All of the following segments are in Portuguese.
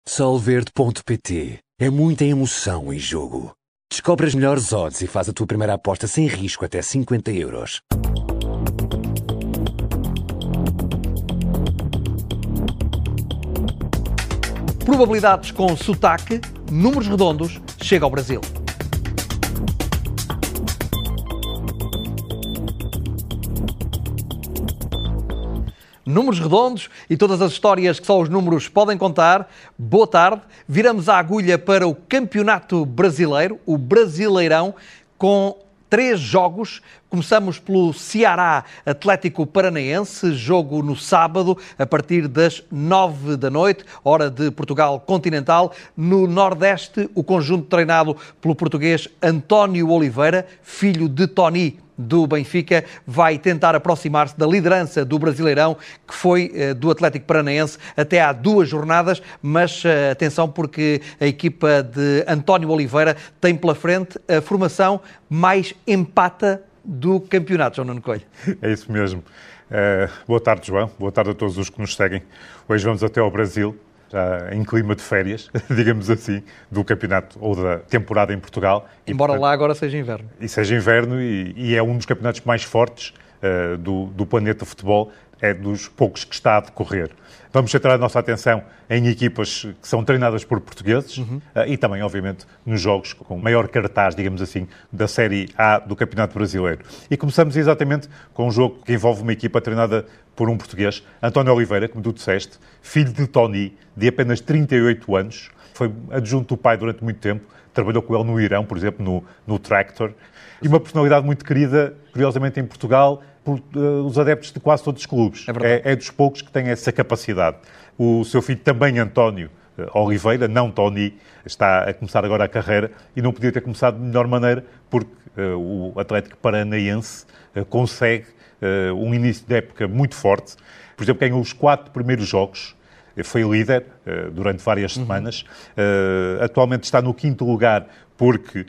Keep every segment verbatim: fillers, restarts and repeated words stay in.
Solverde ponto pt. É muita emoção em jogo. Descobre as melhores odds e faz a tua primeira aposta sem risco até cinquenta euros. Probabilidades com sotaque, números redondos, chega ao Brasil. Números redondos e todas as histórias que só os números podem contar. Boa tarde. Viramos a agulha para o Campeonato Brasileiro, o Brasileirão, com três jogos. Começamos pelo Ceará Atlético Paranaense, jogo no sábado, a partir das nove da noite, hora de Portugal continental. No Nordeste, o conjunto treinado pelo português António Oliveira, filho de Tony, do Benfica, vai tentar aproximar-se da liderança do Brasileirão, que foi uh, do Atlético Paranaense até há duas jornadas, mas uh, atenção, porque a equipa de António Oliveira tem pela frente a formação mais empata do campeonato, João Nuno Coelho. É isso mesmo. Uh, boa tarde, João. Boa tarde a todos os que nos seguem. Hoje vamos até ao Brasil, já em clima de férias, digamos assim, do campeonato ou da temporada em Portugal. Embora e, portanto, lá agora seja inverno. E seja inverno e, e é um dos campeonatos mais fortes uh, do, do planeta futebol, é dos poucos que está a decorrer. Vamos centrar a nossa atenção em equipas que são treinadas por portugueses uhum. uh, e também, obviamente, nos jogos com maior cartaz, digamos assim, da Série A do Campeonato Brasileiro. E começamos exatamente com um jogo que envolve uma equipa treinada por um português, António Oliveira, como tu disseste, filho de Tony, de apenas trinta e oito anos, foi adjunto do pai durante muito tempo, trabalhou com ele no Irão, por exemplo, no, no Tractor, e uma personalidade muito querida, curiosamente, em Portugal, por uh, os adeptos de quase todos os clubes. É, é, é dos poucos que tem essa capacidade. O seu filho também, António uh, Oliveira, não Tony, está a começar agora a carreira e não podia ter começado de melhor maneira porque uh, o Atlético Paranaense uh, consegue uh, um início de época muito forte. Por exemplo, ganhou os quatro primeiros jogos, foi líder uh, durante várias uhum. semanas, uh, atualmente está no quinto lugar porque uh,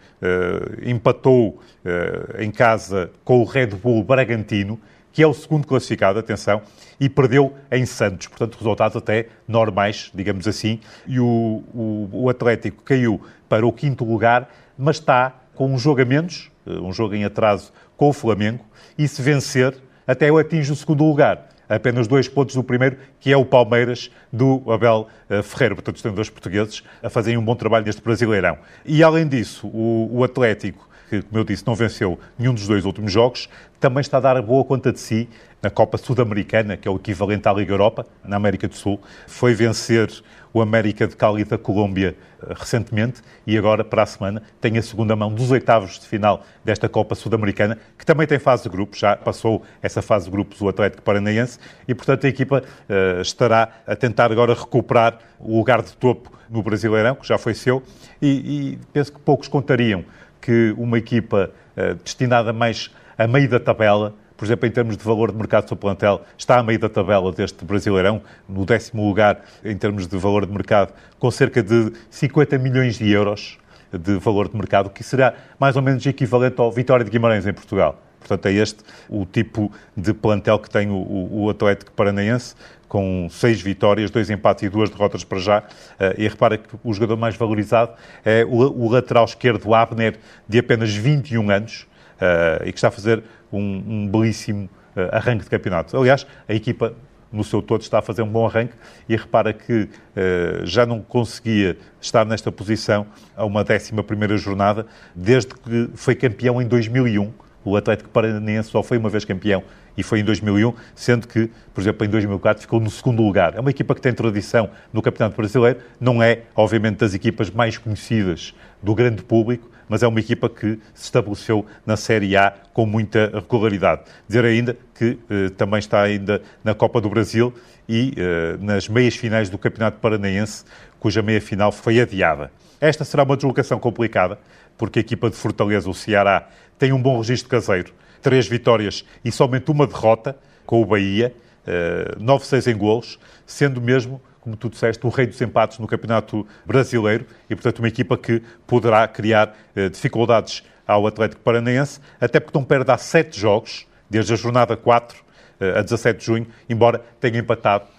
empatou uh, em casa com o Red Bull Bragantino, que é o segundo classificado, atenção, e perdeu em Santos. Portanto, resultados até normais, digamos assim. E o, o, o Atlético caiu para o quinto lugar, mas está com um jogo a menos, um jogo em atraso com o Flamengo, e se vencer, até atinge o segundo lugar. Apenas dois pontos do primeiro, que é o Palmeiras, do Abel uh, Ferreira. Portanto, os treinadores portugueses a fazerem um bom trabalho neste Brasileirão. E, além disso, o, o Atlético, que, como eu disse, não venceu nenhum dos dois últimos jogos, também está a dar boa conta de si na Copa Sul-Americana, que é o equivalente à Liga Europa, na América do Sul. Foi vencer o América de Cali da Colômbia uh, recentemente e agora, para a semana, tem a segunda mão dos oitavos de final desta Copa Sul-Americana, que também tem fase de grupos, já passou essa fase de grupos o Atlético Paranaense e, portanto, a equipa uh, estará a tentar agora recuperar o lugar de topo no Brasileirão, que já foi seu, e, e penso que poucos contariam que uma equipa uh, destinada mais a meio da tabela, por exemplo, em termos de valor de mercado do seu plantel, está a meio da tabela deste Brasileirão, no décimo lugar em termos de valor de mercado, com cerca de cinquenta milhões de euros de valor de mercado, que será mais ou menos equivalente ao Vitória de Guimarães em Portugal. Portanto, é este o tipo de plantel que tem o, o Atlético Paranaense, com seis vitórias, dois empates e duas derrotas para já. E repara que o jogador mais valorizado é o, o lateral esquerdo Abner, de apenas vinte e um anos, e que está a fazer um, um belíssimo uh, arranque de campeonato. Aliás, a equipa no seu todo está a fazer um bom arranque e repara que uh, já não conseguia estar nesta posição a uma décima primeira jornada desde que foi campeão em dois mil e um. O Atlético Paranaense só foi uma vez campeão e foi em dois mil e um, sendo que, por exemplo, em dois mil e quatro ficou no segundo lugar. É uma equipa que tem tradição no Campeonato Brasileiro, não é, obviamente, das equipas mais conhecidas do grande público, mas é uma equipa que se estabeleceu na Série A com muita regularidade. Dizer ainda que eh, também está ainda na Copa do Brasil e eh, nas meias finais do Campeonato Paranaense, cuja meia final foi adiada. Esta será uma deslocação complicada, porque a equipa de Fortaleza, o Ceará, tem um bom registro caseiro. Três vitórias e somente uma derrota com o Bahia, eh, nove seis em golos, sendo mesmo, como tu disseste, o rei dos empates no Campeonato Brasileiro e, portanto, uma equipa que poderá criar eh, dificuldades ao Atlético Paranaense, até porque não perde há sete jogos, desde a jornada quatro eh, a dezassete de junho, embora tenha empatado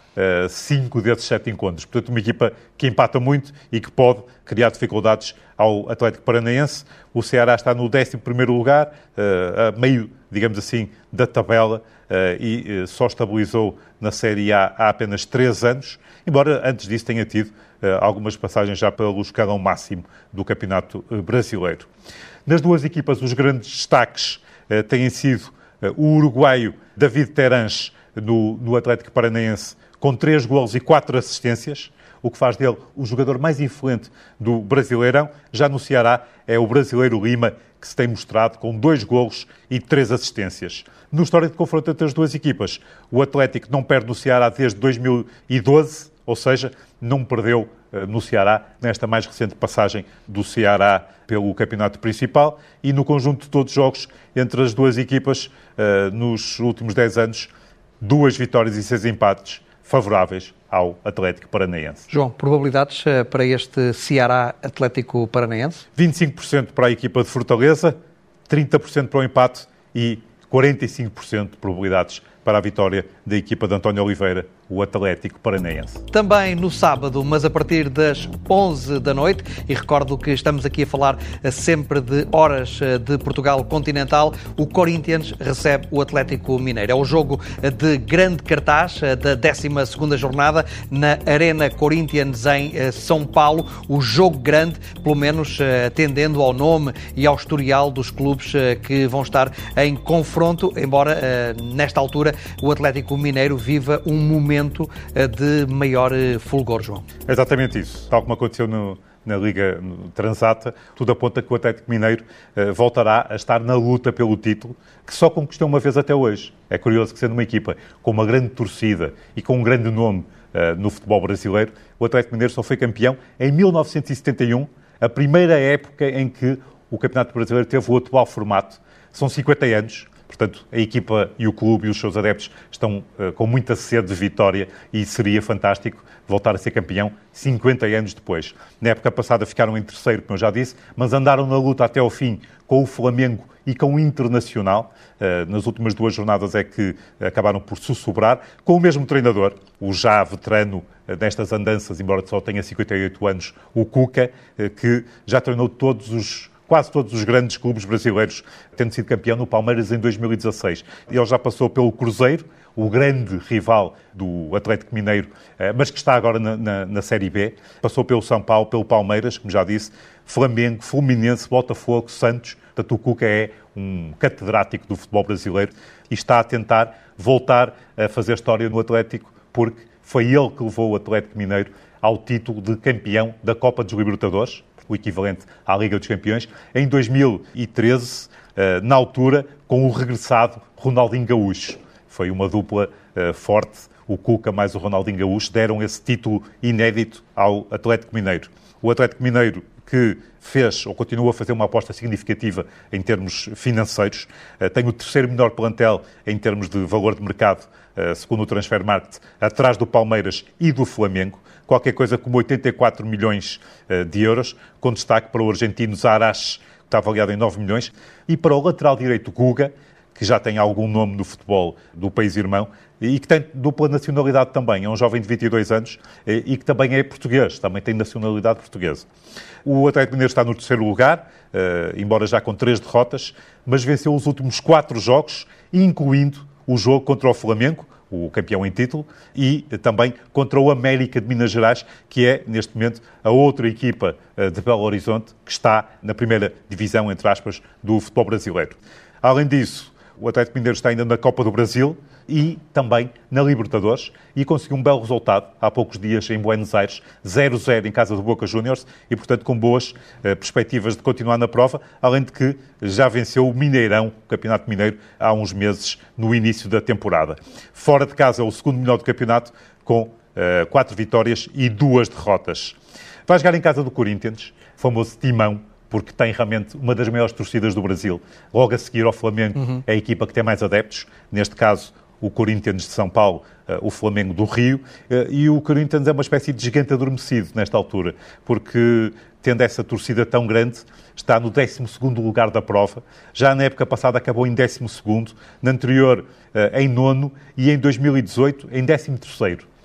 uh, cinco desses sete encontros. Portanto, uma equipa que empata muito e que pode criar dificuldades ao Atlético Paranaense. O Ceará está no décimo primeiro lugar, uh, a meio, digamos assim, da tabela, uh, e uh, só estabilizou na Série A há apenas três anos, embora antes disso tenha tido uh, algumas passagens já pelo escalão máximo do Campeonato uh, Brasileiro. Nas duas equipas, os grandes destaques uh, têm sido uh, o uruguaio David Terãs no, no Atlético Paranaense, com três golos e quatro assistências, o que faz dele o jogador mais influente do Brasileirão. Já no Ceará é o brasileiro Lima, que se tem mostrado com dois golos e três assistências. No histórico de confronto entre as duas equipas, o Atlético não perde no Ceará desde dois mil e doze, ou seja, não perdeu uh, no Ceará nesta mais recente passagem do Ceará pelo campeonato principal, e no conjunto de todos os jogos entre as duas equipas, uh, nos últimos dez anos, duas vitórias e seis empates favoráveis ao Atlético Paranaense. João, probabilidades uh, para este Ceará Atlético Paranaense? vinte e cinco por cento para a equipa de Fortaleza, trinta por cento para o empate e quarenta e cinco por cento de probabilidades para a vitória da equipa de António Oliveira, o Atlético Paranaense. Também no sábado, mas a partir das onze da noite, e recordo que estamos aqui a falar sempre de horas de Portugal continental, o Corinthians recebe o Atlético Mineiro. É o jogo de grande cartaz da décima segunda jornada na Arena Corinthians em São Paulo. O jogo grande, pelo menos atendendo ao nome e ao historial dos clubes que vão estar em confronto, embora nesta altura o Atlético Mineiro viva um momento de maior fulgor, João. É exatamente isso. Tal como aconteceu no, na Liga Transata, tudo aponta que o Atlético Mineiro uh, voltará a estar na luta pelo título, que só conquistou uma vez até hoje. É curioso que, sendo uma equipa com uma grande torcida e com um grande nome uh, no futebol brasileiro, o Atlético Mineiro só foi campeão em mil novecentos e setenta e um, a primeira época em que o Campeonato Brasileiro teve o atual formato. São cinquenta anos. Portanto, a equipa e o clube e os seus adeptos estão uh, com muita sede de vitória, e seria fantástico voltar a ser campeão cinquenta anos depois. Na época passada ficaram em terceiro, como eu já disse, mas andaram na luta até ao fim com o Flamengo e com o Internacional. Uh, nas últimas duas jornadas é que acabaram por sussurrar, com o mesmo treinador, o já veterano uh, nestas andanças, embora só tenha cinquenta e oito anos, o Cuca, uh, que já treinou todos os quase todos os grandes clubes brasileiros, tendo sido campeão no Palmeiras em dois mil e dezasseis. Ele já passou pelo Cruzeiro, o grande rival do Atlético Mineiro, mas que está agora na, na, na Série B. Passou pelo São Paulo, pelo Palmeiras, como já disse, Flamengo, Fluminense, Botafogo, Santos. Portanto, o Cuca é um catedrático do futebol brasileiro e está a tentar voltar a fazer história no Atlético, porque foi ele que levou o Atlético Mineiro ao título de campeão da Copa dos Libertadores, o equivalente à Liga dos Campeões, em dois mil e treze, na altura, com o regressado Ronaldinho Gaúcho. Foi uma dupla forte, o Cuca mais o Ronaldinho Gaúcho, deram esse título inédito ao Atlético Mineiro. O Atlético Mineiro, que fez ou continua a fazer uma aposta significativa em termos financeiros, tem o terceiro menor plantel em termos de valor de mercado, segundo o Transfer Market, atrás do Palmeiras e do Flamengo, qualquer coisa como oitenta e quatro milhões de euros, com destaque para o argentino Zarache, que está avaliado em nove milhões, e para o lateral direito Guga, que já tem algum nome no futebol do país irmão e que tem dupla nacionalidade também. É um jovem de vinte e dois anos e que também é português, também tem nacionalidade portuguesa. O Atlético Mineiro está no terceiro lugar, embora já com três derrotas, mas venceu os últimos quatro jogos, incluindo o jogo contra o Flamengo, o campeão em título, e também contra o América de Minas Gerais, que é, neste momento, a outra equipa de Belo Horizonte que está na primeira divisão, entre aspas, do futebol brasileiro. Além disso, o Atlético Mineiro está ainda na Copa do Brasil e também na Libertadores, e conseguiu um belo resultado há poucos dias em Buenos Aires, zero a zero em casa do Boca Juniors, e portanto com boas eh, perspectivas de continuar na prova, além de que já venceu o Mineirão, o Campeonato Mineiro, há uns meses no início da temporada. Fora de casa é o segundo melhor do campeonato, com eh, quatro vitórias e duas derrotas. Vai jogar em casa do Corinthians, famoso Timão, porque tem realmente uma das maiores torcidas do Brasil. Logo a seguir ao Flamengo, uhum. é a equipa que tem mais adeptos, neste caso o Corinthians de São Paulo, uh, o Flamengo do Rio, uh, e o Corinthians é uma espécie de gigante adormecido nesta altura, porque tendo essa torcida tão grande, está no décimo segundo lugar da prova. Já na época passada acabou em décimo segundo, na anterior uh, em nono e em dois mil e dezoito em décimo terceiro.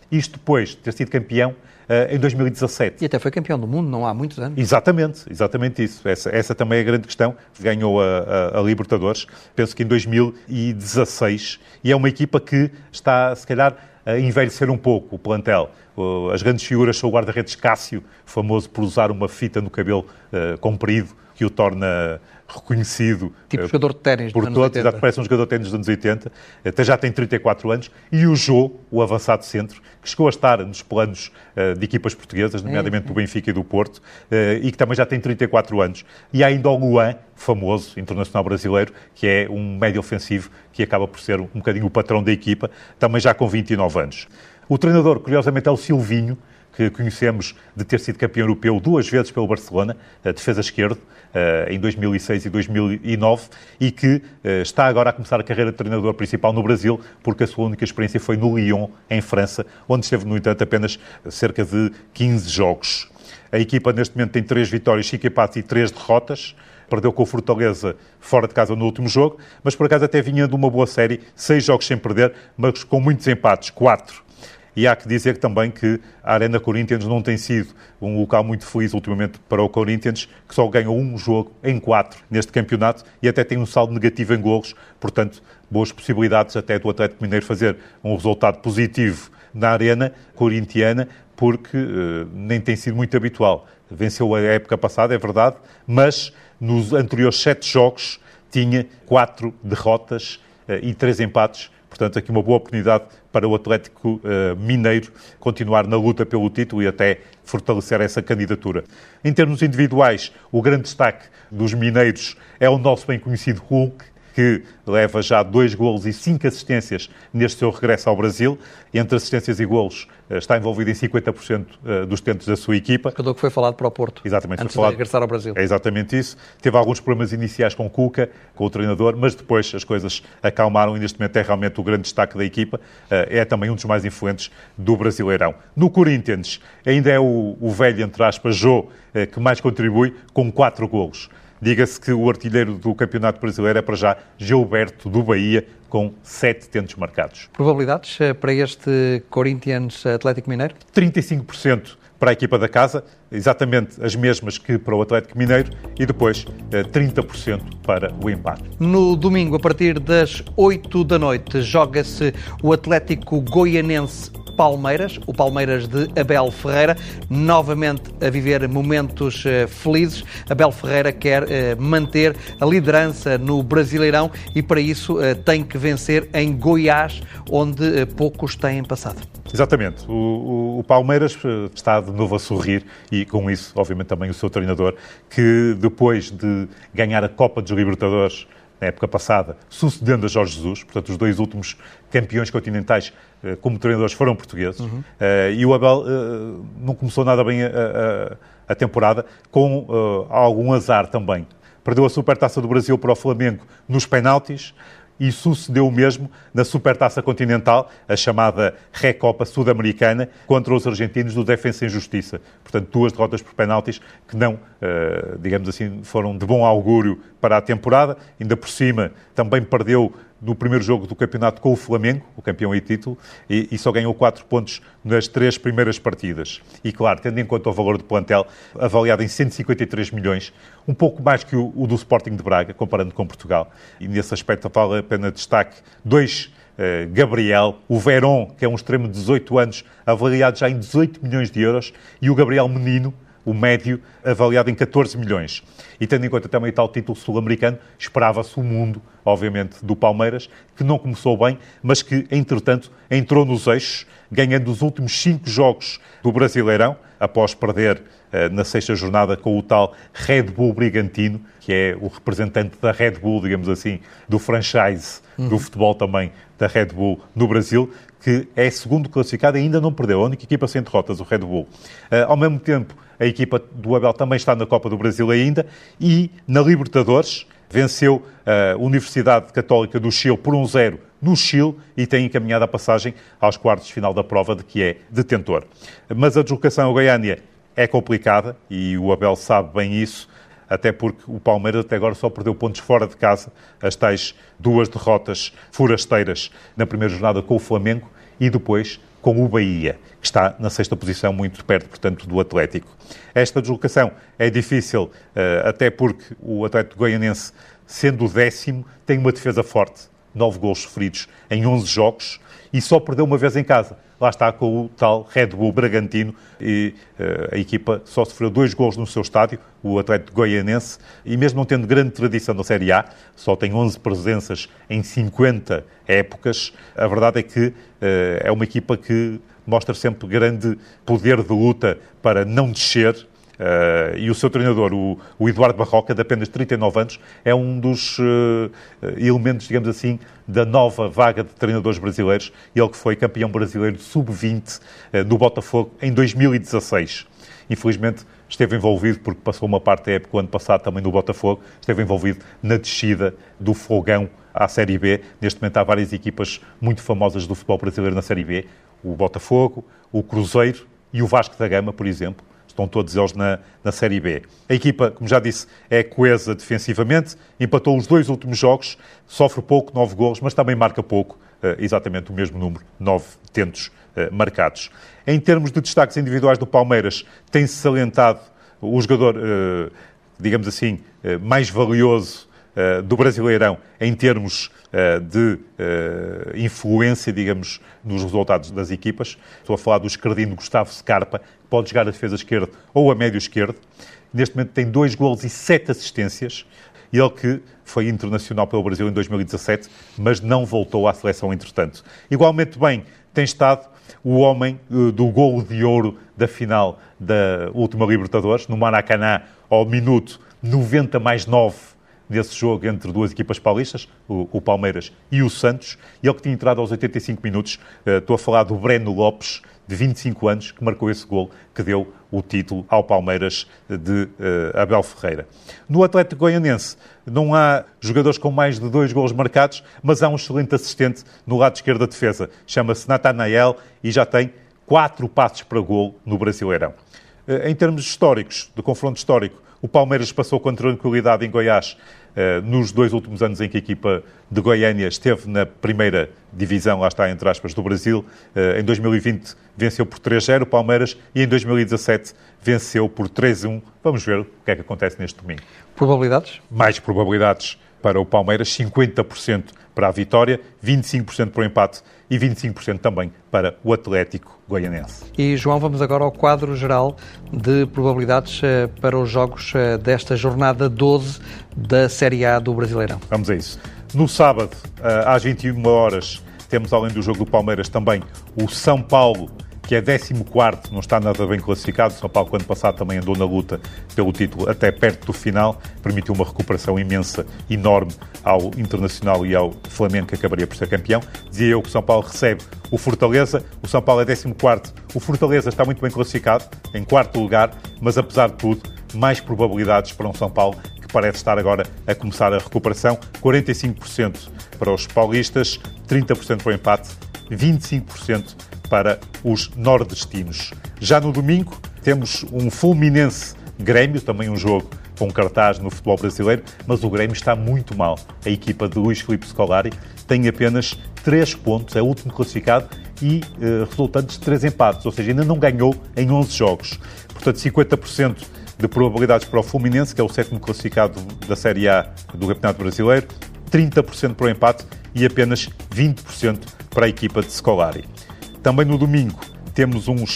Isto depois de ter sido campeão uh, em dois mil e dezassete. E até foi campeão do mundo, não há muitos anos. Exatamente, exatamente isso. Essa, essa também é a grande questão. Ganhou a, a, a Libertadores, penso que em dois mil e dezasseis, e é uma equipa que está, se calhar, a envelhecer um pouco o plantel. As grandes figuras são o guarda-redes Cássio, famoso por usar uma fita no cabelo uh, comprido, que o torna reconhecido. Tipo uh, jogador de ténis por dos anos todos, oitenta. Parece um jogador de ténis dos anos oitenta. Até já tem trinta e quatro anos. E o Jô, o avançado centro, que chegou a estar nos planos uh, de equipas portuguesas, nomeadamente é, é. do Benfica e do Porto, uh, e que também já tem trinta e quatro anos. E há ainda o Luan, famoso, internacional brasileiro, que é um médio ofensivo que acaba por ser um bocadinho o patrão da equipa, também já com vinte e nove anos. O treinador, curiosamente, é o Silvinho, que conhecemos de ter sido campeão europeu duas vezes pelo Barcelona, a defesa esquerdo, em dois mil e seis e dois mil e nove, e que está agora a começar a carreira de treinador principal no Brasil, porque a sua única experiência foi no Lyon, em França, onde esteve, no entanto, apenas cerca de quinze jogos. A equipa, neste momento, tem três vitórias, cinco empates e três derrotas. Perdeu com o Fortaleza fora de casa no último jogo, mas por acaso até vinha de uma boa série, seis jogos sem perder, mas com muitos empates, quatro. E há que dizer também que a Arena Corinthians não tem sido um local muito feliz ultimamente para o Corinthians, que só ganhou um jogo em quatro neste campeonato e até tem um saldo negativo em golos, portanto, boas possibilidades até do Atlético Mineiro fazer um resultado positivo na Arena Corintiana, porque uh, nem tem sido muito habitual. Venceu a época passada, é verdade, mas nos anteriores sete jogos tinha quatro derrotas uh, e três empates. Portanto, aqui uma boa oportunidade para o Atlético uh, Mineiro continuar na luta pelo título e até fortalecer essa candidatura. Em termos individuais, o grande destaque dos mineiros é o nosso bem conhecido Hulk, que leva já dois golos e cinco assistências neste seu regresso ao Brasil. Entre assistências e golos, está envolvido em cinquenta por cento dos tentos da sua equipa. O jogador que foi falado para o Porto, exatamente, antes foi falado... de regressar ao Brasil. É exatamente isso. Teve alguns problemas iniciais com o Cuca, com o treinador, mas depois as coisas acalmaram e neste momento é realmente o grande destaque da equipa. É também um dos mais influentes do Brasileirão. No Corinthians, ainda é o, o velho, entre aspas, Jô, que mais contribui, com quatro golos. Diga-se que o artilheiro do Campeonato Brasileiro é, para já, Gilberto, do Bahia, com sete tentos marcados. Probabilidades para este Corinthians Atlético Mineiro? trinta e cinco por cento para a equipa da casa, exatamente as mesmas que para o Atlético Mineiro, e depois trinta por cento para o empate. No domingo, a partir das oito da noite, joga-se o Atlético Goianense Palmeiras, o Palmeiras de Abel Ferreira, novamente a viver momentos uh, felizes. Abel Ferreira quer uh, manter a liderança no Brasileirão e para isso uh, tem que vencer em Goiás, onde uh, poucos têm passado. Exatamente. O, o, o Palmeiras está de novo a sorrir e com isso, obviamente, também o seu treinador, que depois de ganhar a Copa dos Libertadores na época passada, sucedendo a Jorge Jesus, portanto, os dois últimos campeões continentais como treinadores foram portugueses, uhum. uh, e o Abel uh, não começou nada bem a, a, a temporada, com uh, algum azar também. Perdeu a Supertaça do Brasil para o Flamengo nos penaltis, e sucedeu o mesmo na Supertaça Continental, a chamada Recopa Sul-Americana, contra os argentinos do Defensa e Justiça. Portanto, duas derrotas por penaltis que não, uh, digamos assim, foram de bom augúrio para a temporada. Ainda por cima, também perdeu no primeiro jogo do campeonato com o Flamengo, o campeão e título, e, e só ganhou quatro pontos nas três primeiras partidas. E claro, tendo em conta o valor do plantel, avaliado em cento e cinquenta e três milhões, um pouco mais que o, o do Sporting de Braga, comparando com Portugal. E nesse aspecto vale a pena destaque dois, uh, Gabriel, o Verón, que é um extremo de dezoito anos, avaliado já em dezoito milhões de euros, e o Gabriel Menino, o médio, avaliado em catorze milhões. E tendo em conta também o tal título sul-americano, esperava-se o mundo, obviamente, do Palmeiras, que não começou bem, mas que, entretanto, entrou nos eixos, ganhando os últimos cinco jogos do Brasileirão, após perder uh, na sexta jornada com o tal Red Bull Brigantino, que é o representante da Red Bull, digamos assim, do franchise uhum. do futebol também da Red Bull no Brasil, que é segundo classificado e ainda não perdeu, a única equipa sem derrotas, o Red Bull. Uh, ao mesmo tempo, a equipa do Abel também está na Copa do Brasil ainda e na Libertadores venceu a Universidade Católica do Chile por um zero no Chile e tem encaminhado a passagem aos quartos de final da prova de que é detentor. Mas a deslocação a Goiânia é complicada e o Abel sabe bem isso, até porque o Palmeiras até agora só perdeu pontos fora de casa, as tais duas derrotas forasteiras na primeira jornada com o Flamengo e depois com o Bahia, que está na sexta posição, muito perto, portanto, do Atlético. Esta deslocação é difícil, até porque o Atlético Goianense, sendo o décimo, tem uma defesa forte, nove golos sofridos em onze jogos, e só perdeu uma vez em casa. Lá está com o tal Red Bull Bragantino e uh, a equipa só sofreu dois golos no seu estádio, o Atlético Goianense, e mesmo não tendo grande tradição na Série A, só tem onze presenças em cinquenta épocas, a verdade é que uh, é uma equipa que mostra sempre grande poder de luta para não descer. Uh, e o seu treinador, o, o Eduardo Barroca, de apenas trinta e nove anos, é um dos uh, elementos, digamos assim, da nova vaga de treinadores brasileiros. Ele que foi campeão brasileiro de sub vinte uh, no Botafogo em dois mil e dezasseis. Infelizmente esteve envolvido, porque passou uma parte da época, o ano passado também no Botafogo, esteve envolvido na descida do Fogão à Série B. Neste momento há várias equipas muito famosas do futebol brasileiro na Série B. O Botafogo, o Cruzeiro e o Vasco da Gama, por exemplo. Estão todos eles na, na Série B. A equipa, como já disse, é coesa defensivamente, empatou os dois últimos jogos, sofre pouco, nove golos, mas também marca pouco, uh, exatamente o mesmo número, nove tentos uh, marcados. Em termos de destaques individuais do Palmeiras, tem-se salientado o jogador, uh, digamos assim, uh, mais valioso uh, do Brasileirão em termos uh, de uh, influência, digamos, nos resultados das equipas. Estou a falar do esquerdino Gustavo Scarpa, que pode jogar a defesa esquerda ou a médio esquerdo. Neste momento tem dois golos e sete assistências. Ele que foi internacional pelo Brasil em dois mil e dezassete, mas não voltou à seleção entretanto. Igualmente bem tem estado o homem uh, do golo de ouro da final da última Libertadores, no Maracanã, ao minuto noventa mais nove, nesse jogo entre duas equipas paulistas, o, o Palmeiras e o Santos. Ele que tinha entrado aos oitenta e cinco minutos, uh, estou a falar do Breno Lopes, de vinte e cinco anos, que marcou esse golo que deu o título ao Palmeiras de uh, Abel Ferreira. No Atlético Goianense não há jogadores com mais de dois golos marcados, mas há um excelente assistente no lado esquerdo da defesa. Chama-se Natanael e já tem quatro passos para golo no Brasileirão. Uh, em termos históricos, de confronto histórico, o Palmeiras passou com tranquilidade em Goiás uh, nos dois últimos anos em que a equipa de Goiânia esteve na primeira divisão, lá está, entre aspas, do Brasil. Uh, em dois mil e vinte venceu por três a zero o Palmeiras e em dois mil e dezassete venceu por três a um. Vamos ver o que é que acontece neste domingo. Probabilidades? Mais probabilidades para o Palmeiras, cinquenta por cento para a vitória, vinte e cinco por cento para o empate e vinte e cinco por cento também para o Atlético Goianense. E, João, vamos agora ao quadro geral de probabilidades uh, para os jogos uh, desta jornada doze da Série A do Brasileirão. Vamos a isso. No sábado, uh, às vinte e uma horas, temos, além do jogo do Palmeiras, também o São Paulo, que é décimo quarto, não está nada bem classificado. O São Paulo, que ano passado também andou na luta pelo título até perto do final, permitiu uma recuperação imensa, enorme ao Internacional e ao Flamengo, que acabaria por ser campeão. Dizia eu que o São Paulo recebe o Fortaleza, o São Paulo é décimo quarto, o Fortaleza está muito bem classificado, em quarto lugar, mas apesar de tudo, mais probabilidades para um São Paulo que parece estar agora a começar a recuperação. quarenta e cinco por cento para os paulistas, trinta por cento para o empate, vinte e cinco por cento para os nordestinos. Já no domingo temos um Fluminense-Grêmio, também um jogo com cartaz no futebol brasileiro, mas o Grêmio está muito mal. A equipa de Luís Filipe Scolari tem apenas três pontos, é o último classificado e uh, resultantes de três empates, ou seja, ainda não ganhou em onze jogos. Portanto, cinquenta por cento de probabilidades para o Fluminense, que é o sétimo classificado da Série A do Campeonato Brasileiro, trinta por cento para o empate e apenas vinte por cento para a equipa de Scolari. Também no domingo temos um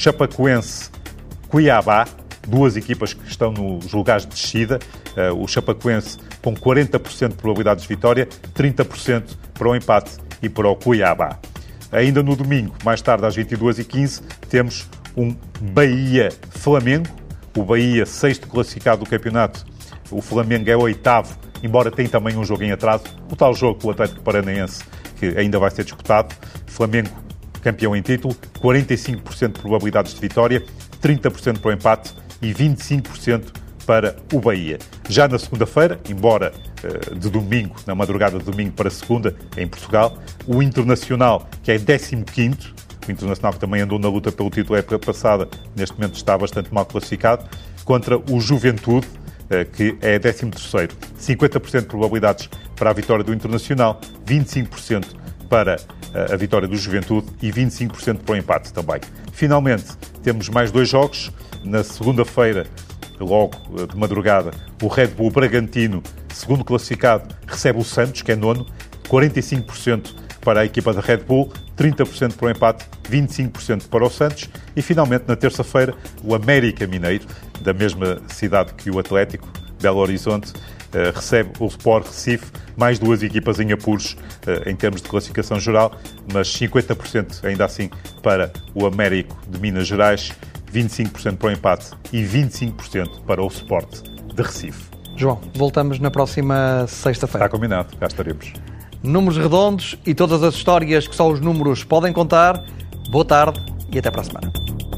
Chapecoense-Cuiabá, duas equipas que estão nos lugares de descida. O Chapecoense com quarenta por cento de probabilidades de vitória, trinta por cento para o empate e para o Cuiabá. Ainda no domingo, mais tarde às vinte e duas e quinze, temos um Bahia-Flamengo. O Bahia, sexto classificado do campeonato, o Flamengo é o oitavo, embora tenha também um jogo em atraso. O tal jogo com o Atlético Paranaense, que ainda vai ser disputado. Flamengo campeão em título, quarenta e cinco por cento de probabilidades de vitória, trinta por cento para o empate e vinte e cinco por cento para o Bahia. Já na segunda-feira, embora uh, de domingo, na madrugada de domingo para segunda, em Portugal, o Internacional, que é décimo quinto, o Internacional que também andou na luta pelo título época passada, neste momento está bastante mal classificado, contra o Juventude, uh, que é décimo terceiro. cinquenta por cento de probabilidades para a vitória do Internacional, vinte e cinco por cento para a vitória do Juventude e vinte e cinco por cento para o empate também. Finalmente, temos mais dois jogos. Na segunda-feira, logo de madrugada, o Red Bull Bragantino, segundo classificado, recebe o Santos, que é nono, quarenta e cinco por cento para a equipa da Red Bull, trinta por cento para o empate, vinte e cinco por cento para o Santos. E finalmente, na terça-feira, o América Mineiro, da mesma cidade que o Atlético, Belo Horizonte, Uh, recebe o Sport Recife, mais duas equipas em apuros uh, em termos de classificação geral, mas cinquenta por cento ainda assim para o Américo de Minas Gerais, vinte e cinco por cento para o empate e vinte e cinco por cento para o Sport de Recife. João, voltamos na próxima sexta-feira. Está combinado, cá estaremos. Números redondos e todas as histórias que só os números podem contar. Boa tarde e até para a semana.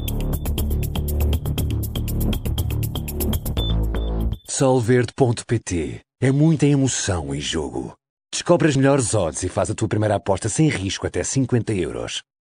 Solverde ponto pt. É muita emoção em jogo. Descobre as melhores odds e faz a tua primeira aposta sem risco até cinquenta euros.